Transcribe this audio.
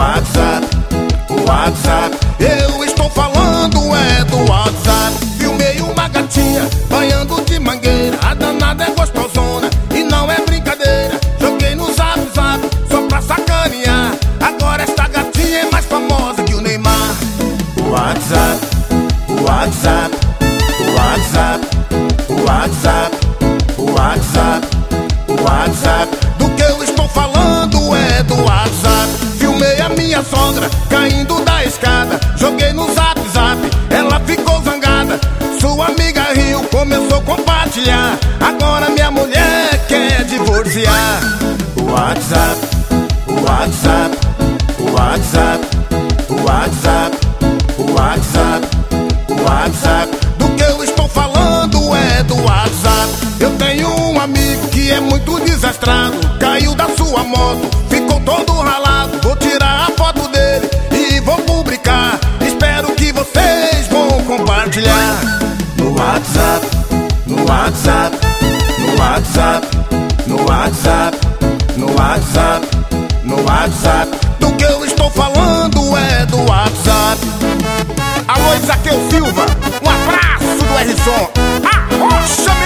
WhatsApp, o WhatsApp. Eu estou falando é do WhatsApp. Filmei uma gatinha banhando de mangueira. A danada é gostosona e não é brincadeira. Joguei no Zap Zap só pra sacanear. Agora esta gatinha é mais famosa que o Neymar. O WhatsApp, o WhatsApp, o WhatsApp, o WhatsApp, o WhatsApp, o WhatsApp. Do que eu estou falando é do WhatsApp. Filmei a minha sogra caindo da escada. Joguei no Zap Zap, ela ficou zangada. Sua amiga riu, começou a compartilhar. Agora minha mulher quer divorciar. O WhatsApp, o WhatsApp, o WhatsApp, o WhatsApp, o WhatsApp, o WhatsApp. Do que eu estou falando é do WhatsApp. Eu tenho um amigo que é muito desastrado. Caiu da sua moto, ficou todo ralado. Vou tirar a foto dele e vou publicar. Espero que vocês vão compartilhar. No WhatsApp, no WhatsApp, no WhatsApp, no WhatsApp, no WhatsApp, no WhatsApp. Do que eu estou falando é do WhatsApp. Alô, Isaqueu Silva, um abraço do R-Som. Arrocha,